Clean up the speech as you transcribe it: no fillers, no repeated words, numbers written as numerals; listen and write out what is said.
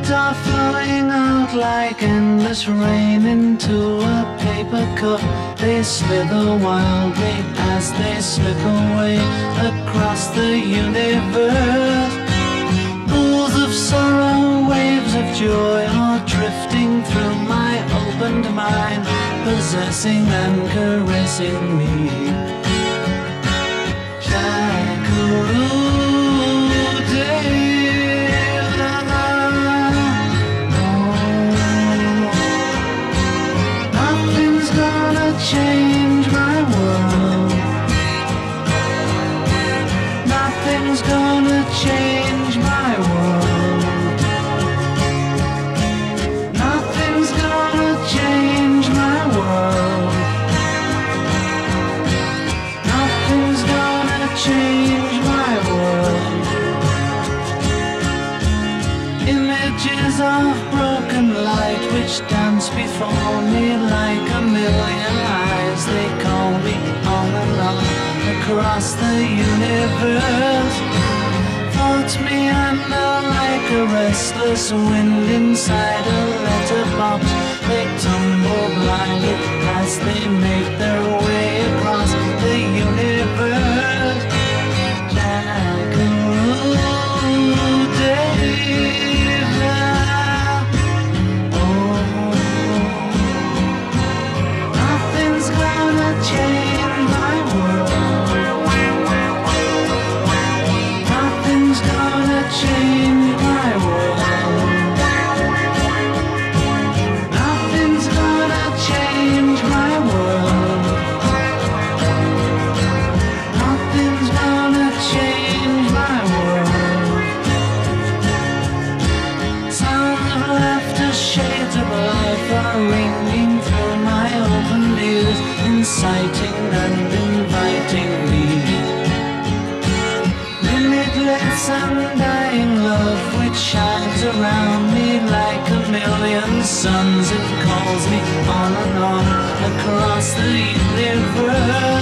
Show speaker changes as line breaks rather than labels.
are flowing out like endless rain into a paper cup. They slither wildly as they slip away across the universe. Pools of sorrow, waves of joy are drifting through my opened mind, possessing and caressing me. Nothing's gonna change my world. Nothing's gonna change my world. Nothing's gonna change my world. Nothing's gonna change my world. Images of broken light which dance before me like a million eyes. They call me on and on across the universe. Float me under like a restless wind inside a letterbox. They tumble blindly as they make their way across the universe. Nothing's gonna change my world. Nothing's gonna change my world. Nothing's gonna change my world. Nothing's gonna change my world. Sounds of laughter, shades of life are ringing through my open ears, inciting and inviting me. Limitless undying love which shines around me like a million suns. It calls me on and on across the universe.